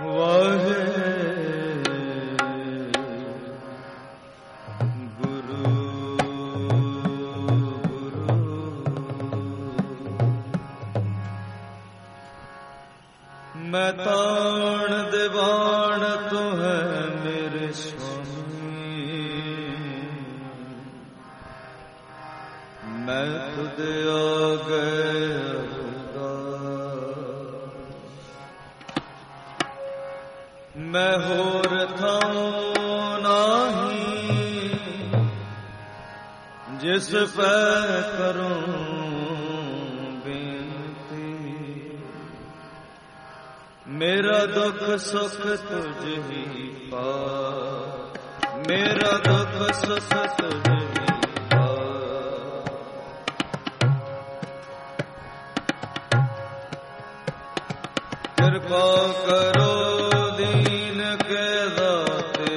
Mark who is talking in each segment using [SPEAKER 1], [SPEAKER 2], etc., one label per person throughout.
[SPEAKER 1] वाहे गुरु गुरु मैं ताण दीवान तो है मेरे स्वामी मैं खुद आ गया मैं होर थाऊं नाही जिस पे करूं बेनती मेरा दुख सुख तुझ ही पा मेरा दुख सुख तुझ ही पा कृपा करो दीन के दाते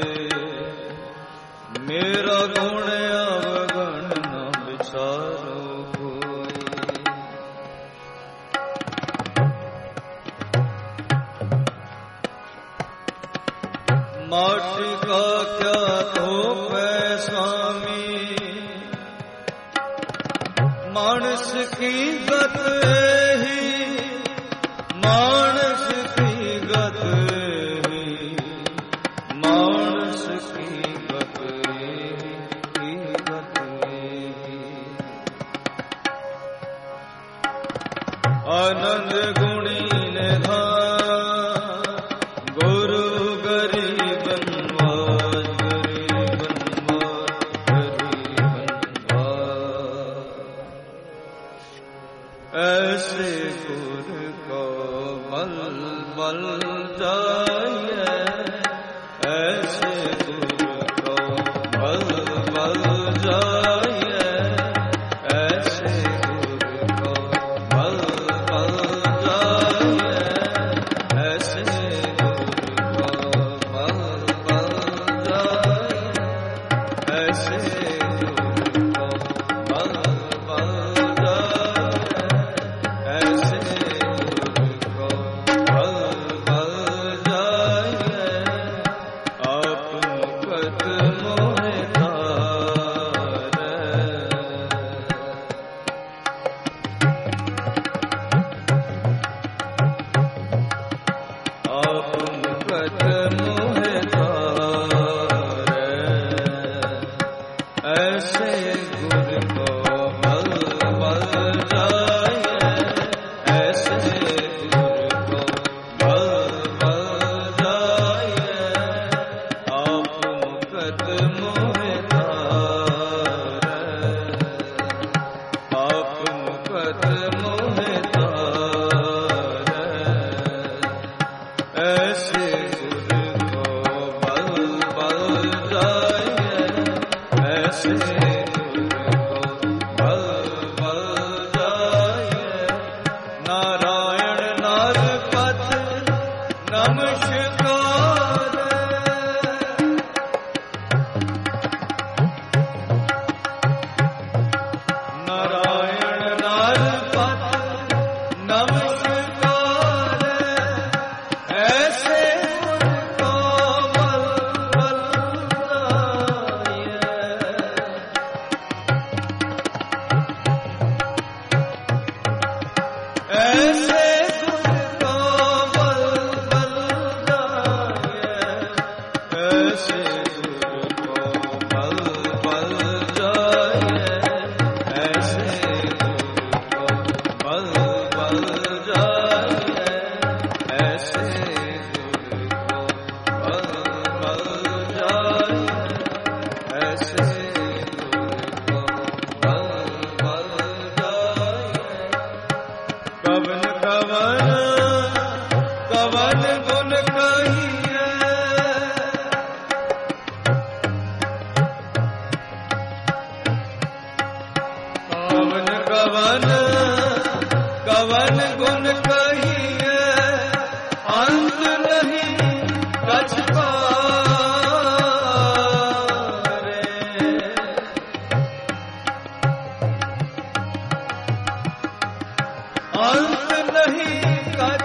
[SPEAKER 1] मेरा गुण अवगुण न विचारो कोई माटी का क्या थोप है स्वामी मानस की गत ही मानस की गत ही मानस की गत आनंद गुणी निधान गुरु गरीब नवाज गरीब नवाज गरीब नवाज ऐसे गुरु को बल बल जाए ऐसे गुरु को बल बल जाए ऐसे गुरु को बल बल जाए ऐसे गुरु को बल बल जाए ऐसे गुरु को बल बल जाए ऐसे गुरु को बल बल जाए आप मुकत मोहे तारे आप मुकत मोहे तारे ऐसे गुरु को बल बल जाए ऐसे गुरु को बल बल जाए आप मुकत मोहे तारे आप मुकत मोहे तारे ऐसे गुरु को बल बल जाए ऐसे गुरु को बल बल जाए नारायण नार पथ नमस्कार नारायण नार पथ नमस्कार ऐसे गुरु को बल बल जाए ऐसे गुरु को बल बल जाए ऐसे गुरु को बल बल जाए ऐसे गुरु को बल बल जाए ऐसे गुरु को बल बल जाए ऐसे गुरु को बल बल जाए कवन कवन कवन गुण कहिए कवन कवन कवन गुण कहिए अंत नहीं कछ पारे अंत नहीं कछ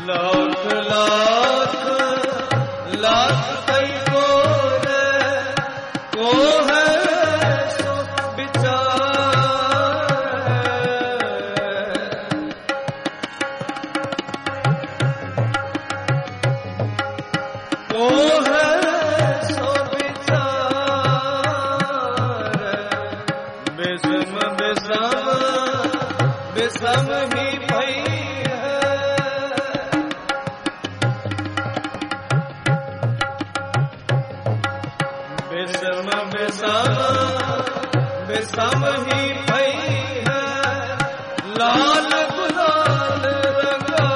[SPEAKER 1] लाख लाख लाख कई को है सो विचार, को है सो विचार, विषम विषम विषम ही भई है, विषम विषम विषम ही भई है, लाल गुलाल रंगा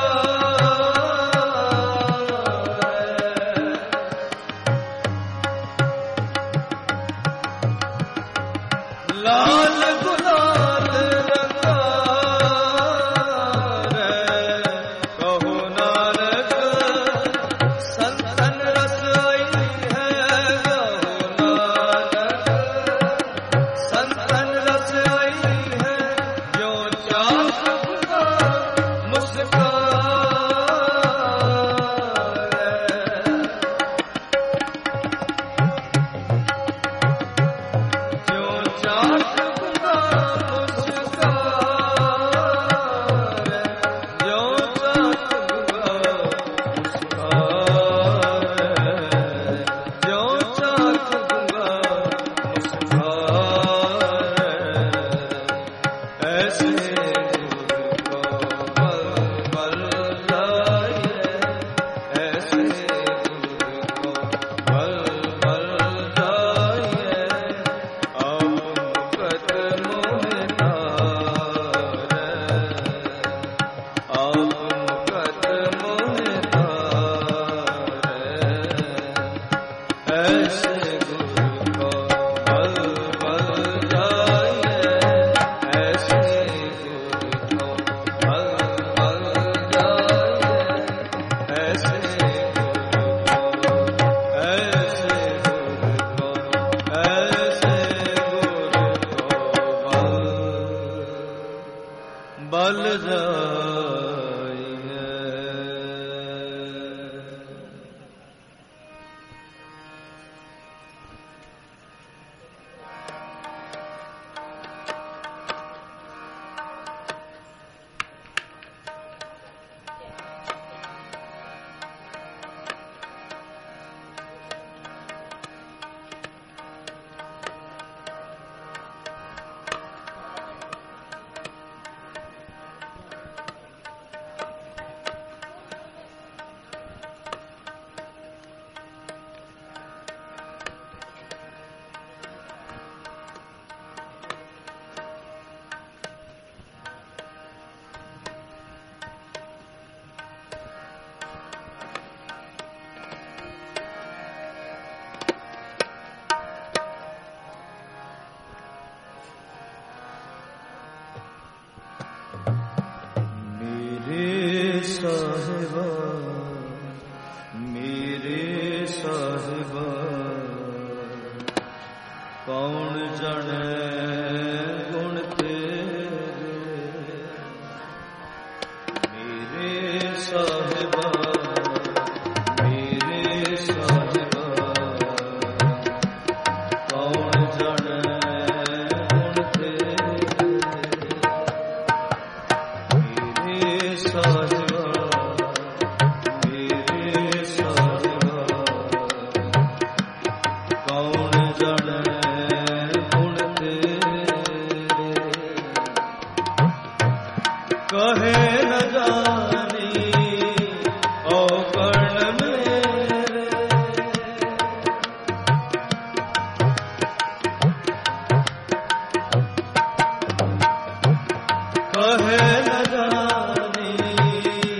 [SPEAKER 1] लाल गुलाल रंगा कहो नानक संतन रस आई है, कहो नानक संतन रस आई है, जो चाहूंगा मुस्कान, जो चाहूंगा मुस्कान, जो चाहूंगा मुस्कान, जो चाहूंगा मुस्कान, ऐसे गुरु को बल लाए, ऐसे गुरु को बल लाए, अब मुकत मोहतार, अब मुकत मोहतार, ऐसे गुरु को बल लाए, ऐसे गुरु को बल लाए, ऐसे गुरु को, ऐसे गुरु को, ऐसे गुरु को बल जाइए। मेरे साहिबा कौन जाने गुण तेरे, मेरे साहिबा कौन जाने गुण तेरे, मेरे साहिबा कौन जाने गुण तेरे, कहे न जानी ओ कर्ण मेरे, कहे न जानी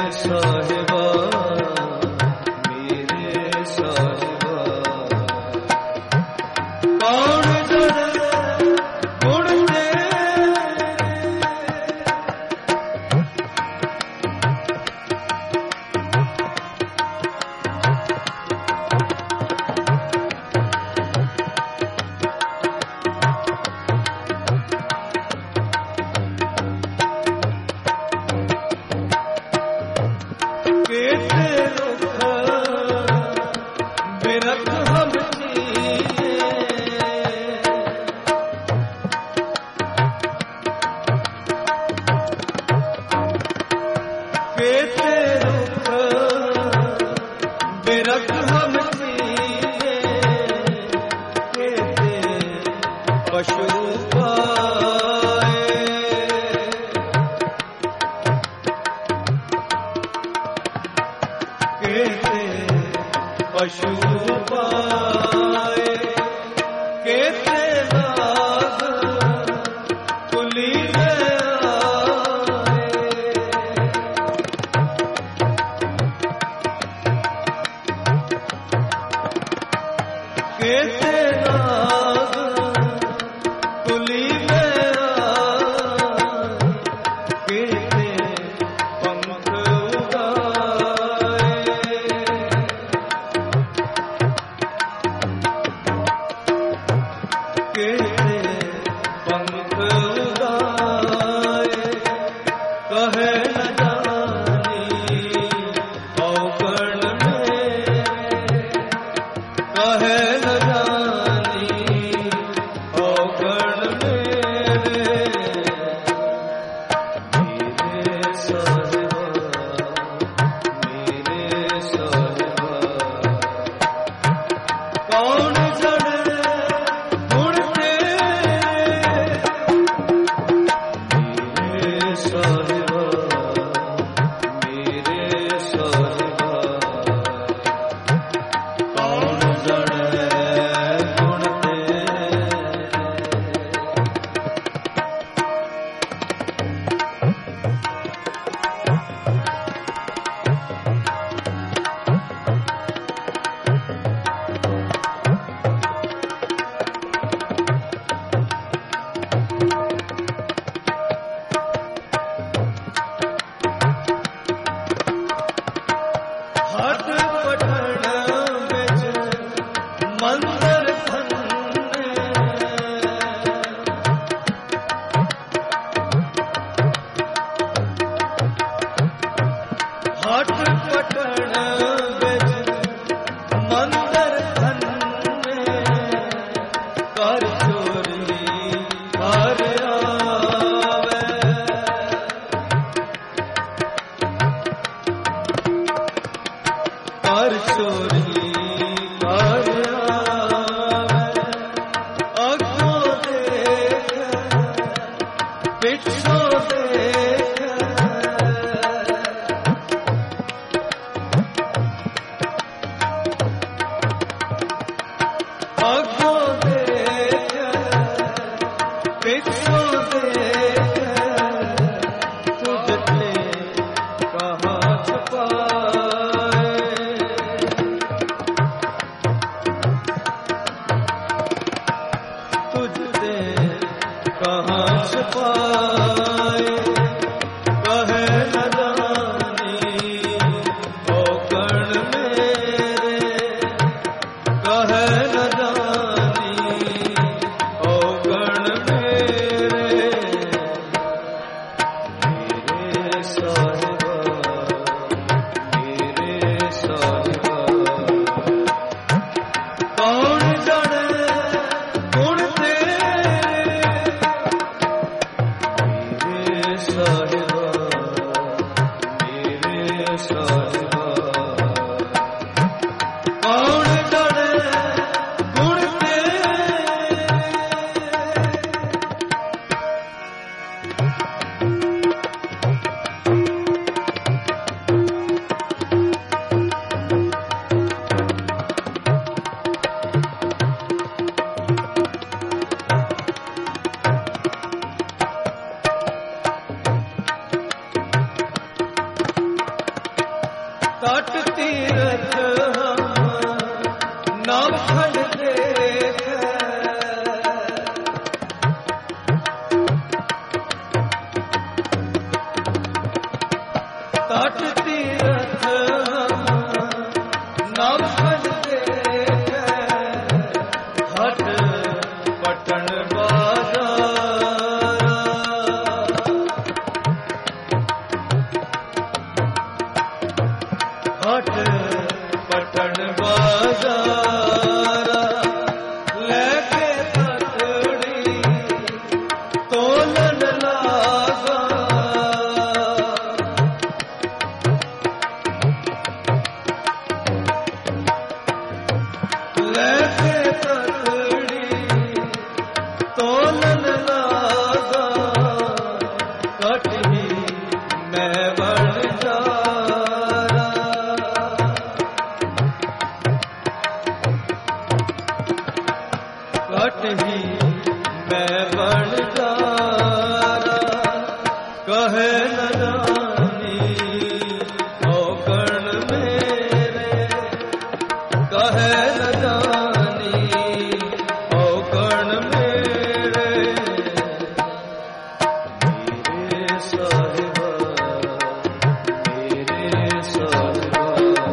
[SPEAKER 1] साहिबा मेरे साहिबा कौन जड़े गुण पशु पाए केते नाग कुली में आए केते नाग कुली में आए केते पंख तट तीरथ नवखंड देखे, तट तीरथ नवखंड देखे, हट पटन बाजारा, हट पटन बाजारा, लेके तकड़ी तोलन लागा, लेके तकड़ी तोलन लागा, कटही मैं बढ़ जा, कटही मैं बढ़ जारा, कहे न जानी औकण मेरे, कहे न जानी औकण मेरे, मेरे साहिबा, मेरे साहिबा,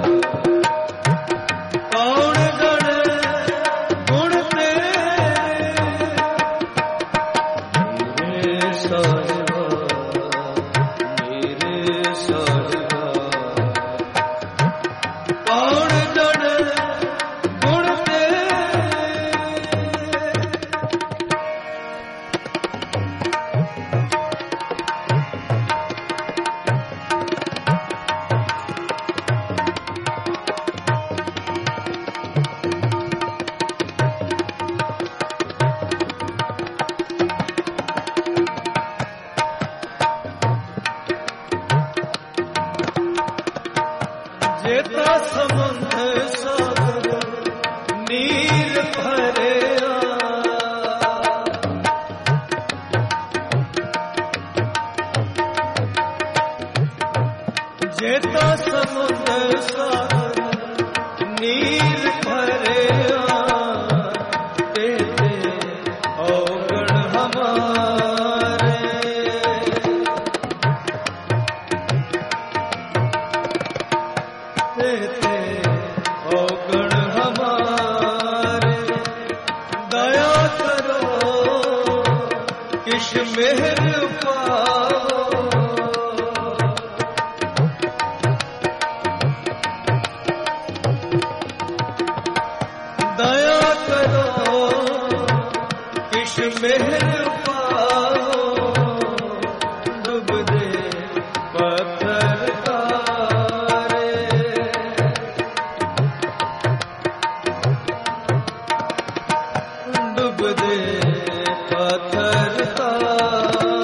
[SPEAKER 1] कौन गणे गुण मेरे साहिबा, मेरे साहिबा, कौन गणे गुण जेता समुद्र सागर नीर भरे, जेता समुद्र सागर नीर भरे, तेरे अवगुण हमारे, तेरे अवगुण हमारे, दया करो किश मेहर पाओ, दया करो किश मेहर पाओ, डूब दे पत्थर तारे, डूब दे पत्थर तारे,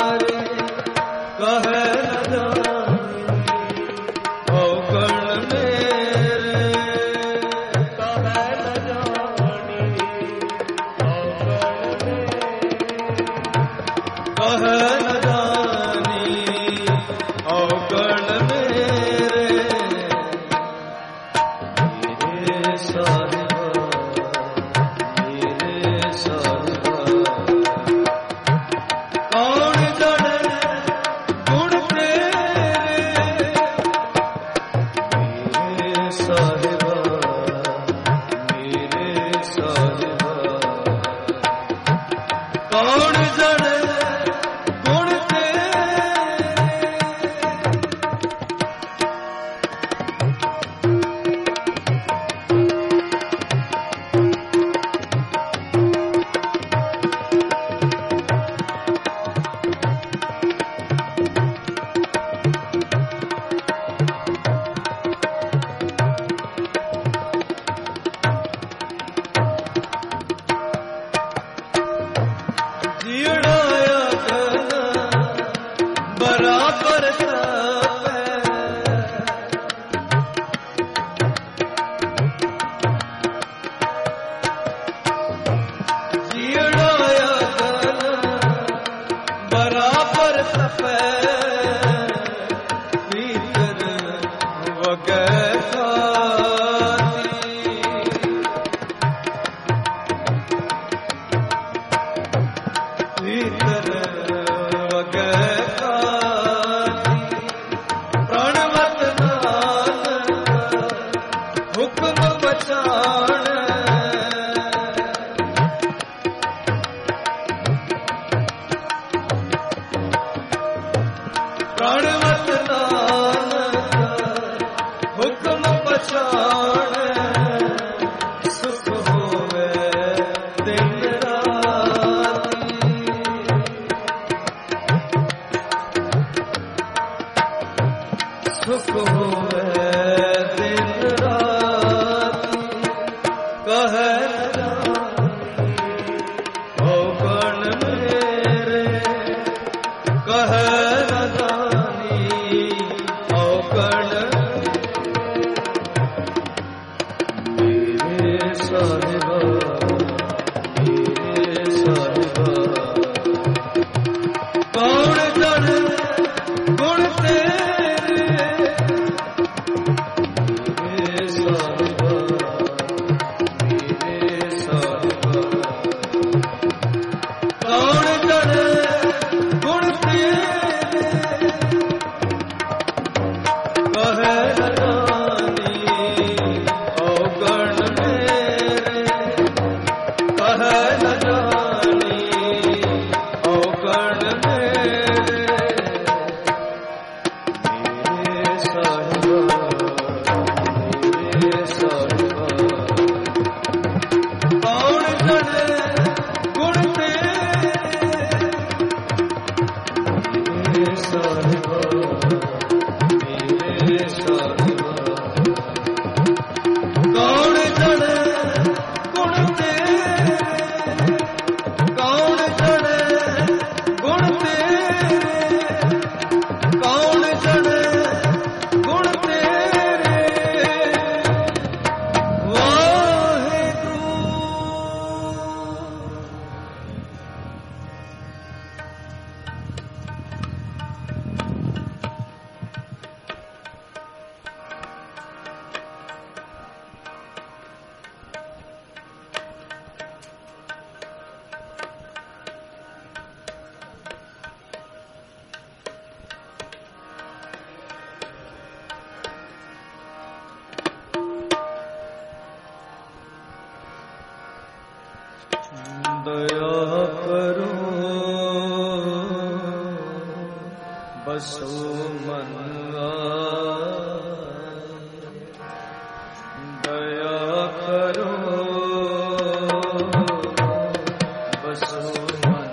[SPEAKER 1] सुख होवे दिन रात कहे ओ गण मेरे कहे रदानी ओ गण मेरे साहिबा कौन जन गुण तेरे मेरे साहिबा कौन जन गुण तेरे कहे रानी ओ गण मेरे कहे रानी ओ गण मेरे साहिबा कौन जन गुण तेरे मेरे साहिबा कौन जन गुण तेरे कौन जन गुण तेरे कौन जन गुण तेरे वाहेगुरू दया करो बसो मन आए दया करो बसो मन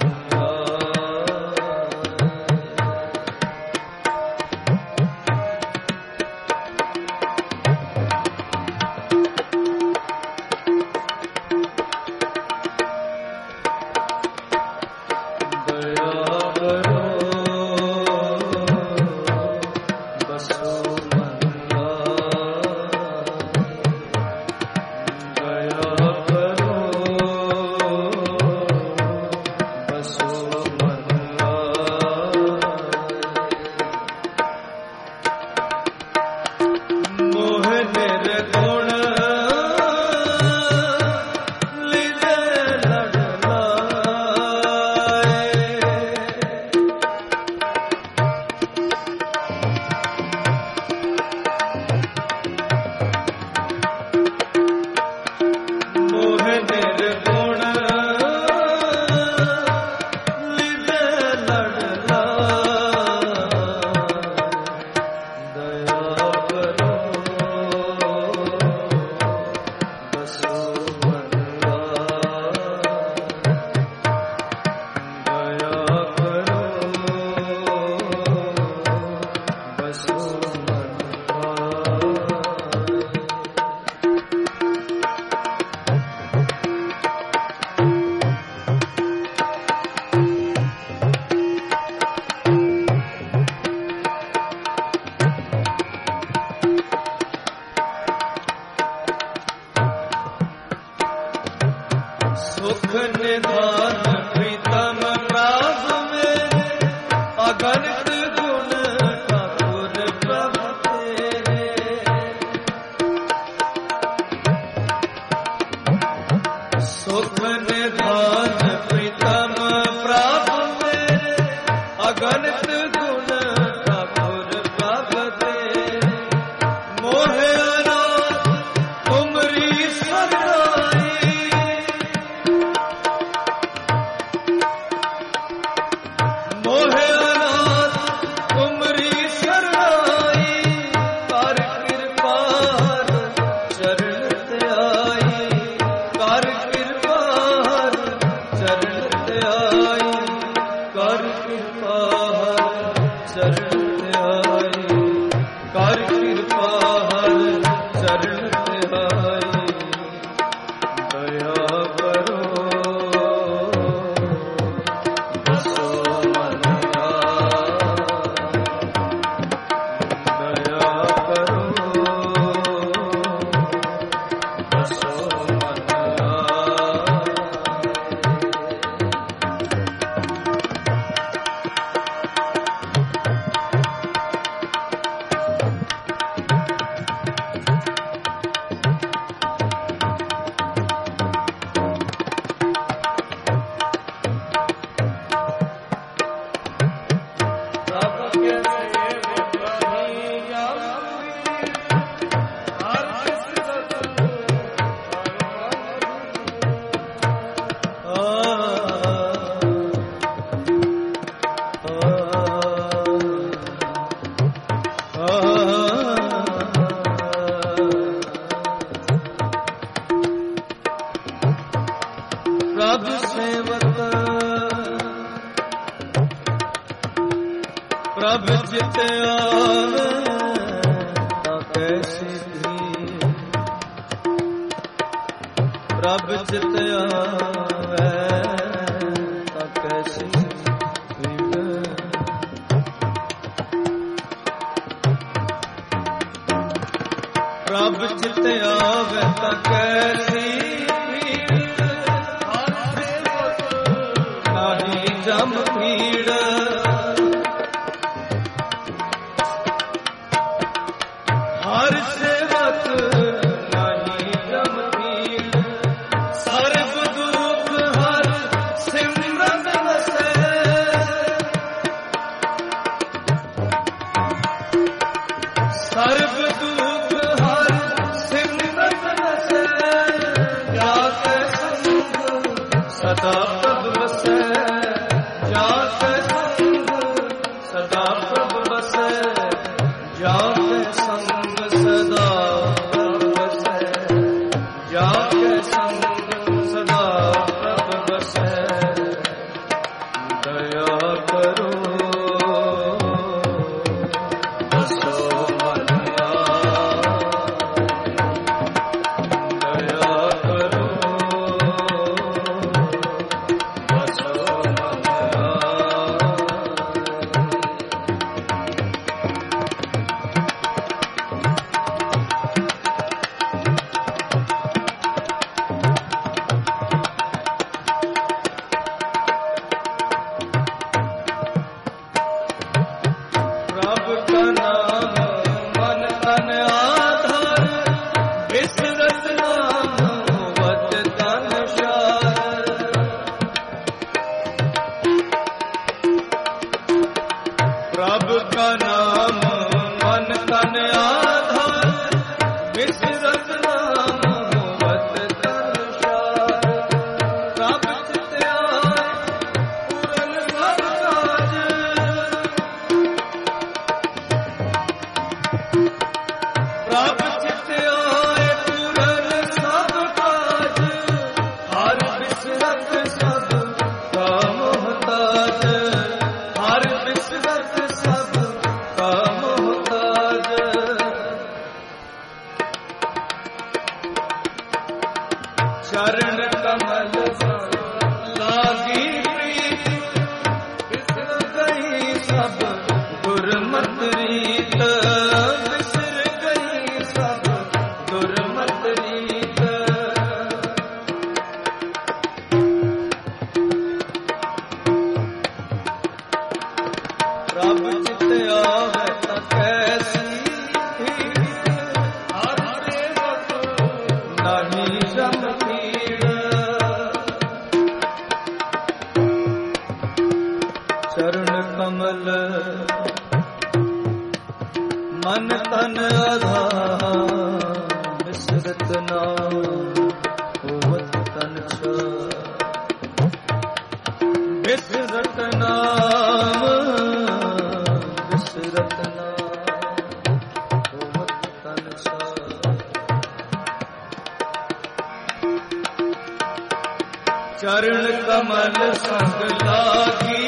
[SPEAKER 1] सुख निधान प्रीतम राज में अगणित गुण ठाकुर प्रभु ਪ੍ਰਭ ਚਿਤ ਆਵੇ ਤਾਂ ਕੈਸੀ ਪੀੜ, ਨਾਹੀ ਜਮ ਪੀੜ। ਹਰ ਸੇਵਕ ਨਾਹੀ ਜਮ ਪੀੜ, ਸਰਬ ਦੁਖ ਹਰ ਸਿਮਰਨ ਵਸੈ। ਸਰਬ ਦੁਖ ਹਰ ਸਿਮਰਨ ਵਸੈ, ਜਾ ਕੈ ਸੰਗ ਸਦਾ ਪ੍ਰਭ ਵਸੈ। ਜਾ ਕੈ ਸੰਗ ਸਦਾ ਪ੍ਰਭ ਵਸੈ, ਜਾ ਕੈ ਸੰਗ ਸਦਾ ਪ੍ਰਭ ਵਸੈ। ਜਾ ਕੈ ਸੰਗ ਸਦਾ ਪ੍ਰਭ ਵਸੈ। ਦਇਆ ਕਰੋ ਸੋ ਮਨ ਦਇਆ ਕਰੋ ਸੋ ਮਨ। ਪ੍ਰਭ ਕਾ ਨਾਮ ਮਨ ਤਨ ਆਧਾਰ, ਬਿਸਰਤ ਨਾਮ ਹੋਵਤ ਤਨ ਸ਼ਾਰ। ਪ੍ਰਭ ਕਾ ਨਾਮ ਮਨ ਤਨ ਆਧਾਰ, ਬਿਸਰਤ ਨਾਮ ਹੋਵਤ ਤਨ ਸ਼ਾਰ। ਪ੍ਰਭ ਚਿਤ ਆਏ ਪੂਰਨ ਸਭ ਕਾਜ, ਪ੍ਰਭ ਚਿਤ ਆਏ ਪੂਰਨ ਸਭ ਕਾਜ। ਹਰ ਬਿਸਰਤ ਸਭ ਕਾ ਮੁਹਤਾਜ, ਹਰ ਬਿਸਰਤ ਸਭ ਕਾ ਮੁਹਤਾਜ। ਚਰਨ ਕਮਲ ਲਾਗੀ ਪ੍ਰੀਤ, ਬਿਸਰ ਗਈ ਸਭ ਗੁਰਮਤਿ ਰੀਤ। ਬਿਸਰ ਗਈ ਸਭ ਗੁਰਮਤਿ ਰੀਤ। ਪ੍ਰਭ ਚਿਤ ਆਵੇ ਤਾਂ ਕੈਸੀ ਪੀੜ, ਹਰ ਸੇਵਕ ਨਾਹੀ ਜਮ ਪੀੜ। ਚਰਨ ਕਮਲ ਮਨ ਤਨ ਆਧਾਰ, ਬਿਸਰਤ ਨਾਮ ਹੋਵਤ ਤਨ ਛਾਰ। ਬਿਸਰਤ ਨਾਮ, ਬਿਸਰਤ ਨਾਮ ਹੋਵਤ ਤਨ ਛਾਰ। ਚਰਨ ਕਮਲ ਸੰਗ ਲਾਗੀ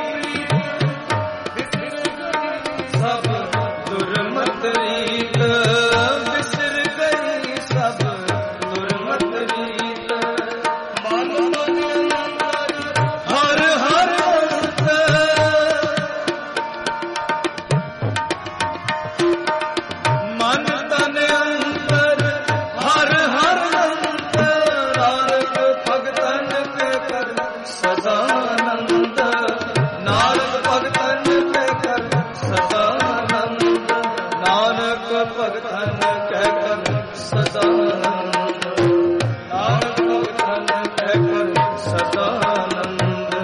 [SPEAKER 1] ਸਭ ਦੁਰਮਤਿ ਰੀਤ। ਬਿਸਰ ਗਈ ਸਭ ਦੁਰਮਤਿ ਰੀਤ। ਮਨ ਮਨ ਅੰਤਰ ਹਰ ਹਰ ਅੰਤਰ, ਮਨ ਤਨ ਅੰਤਰ ਹਰ ਹਰ ਅੰਤਰ। ਨਾਨਕ ਭਗਤਨ ਕੇ ਕਰ ਸਦਾ ਆਨੰਦ, ਨਾਨਕ ਭਗਤਨ ਕੇ ਕਰ ਸਦਾ ਆਨੰਦ। ਨਾਨਕ ਭਗਤਨ ਕਹਿ ਕਰ ਸਦਾ ਆਨੰਦ, ਨਾਨਕ ਭਗਤਨ ਕਹਿ ਕਰ ਸਦਾ ਆਨੰਦ।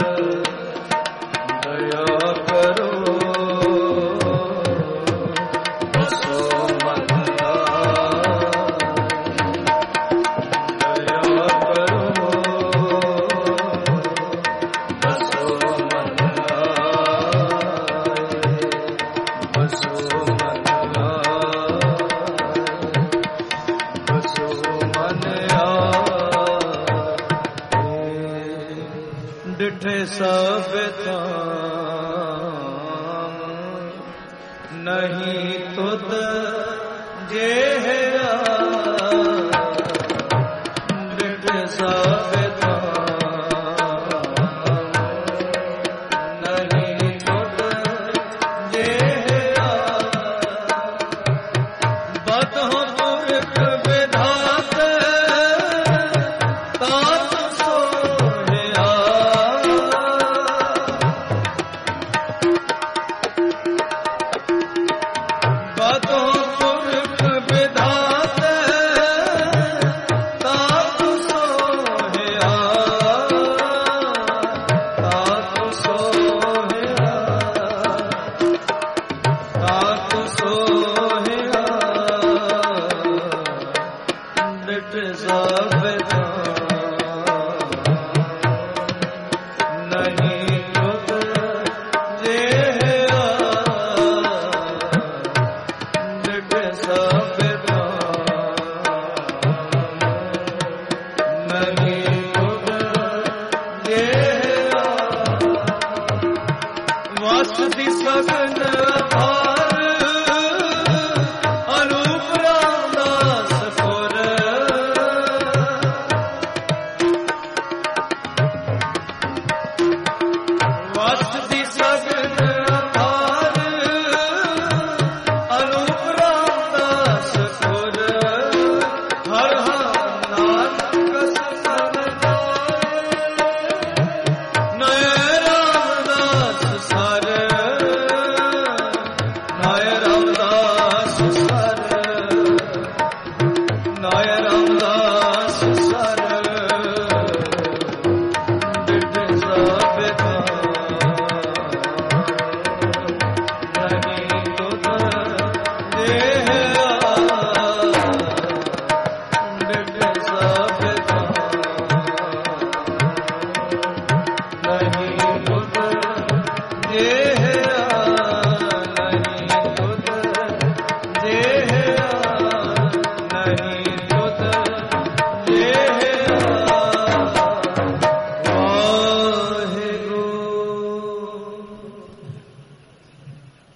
[SPEAKER 1] ਦਇਆ ਕਰੋ ਸੋ ਮਨ ਦਇਆ ਕਰੋ ਸੋ ਮਨ ਬਸੋ ਮਨ ਬਸੋ ਮਨ ਡਿਠੇ ਸਭ ਥਾਮ, ਨਹੀਂ ਤੁਧ ਜਿਹੜਾ। ਡਿਠੇ ਸਭ ਥਾਮ, ਨਹੀਂ ਤੁਧ ਜਿਹੜਾ। ਬਦਹੁ ਪੁਰ तो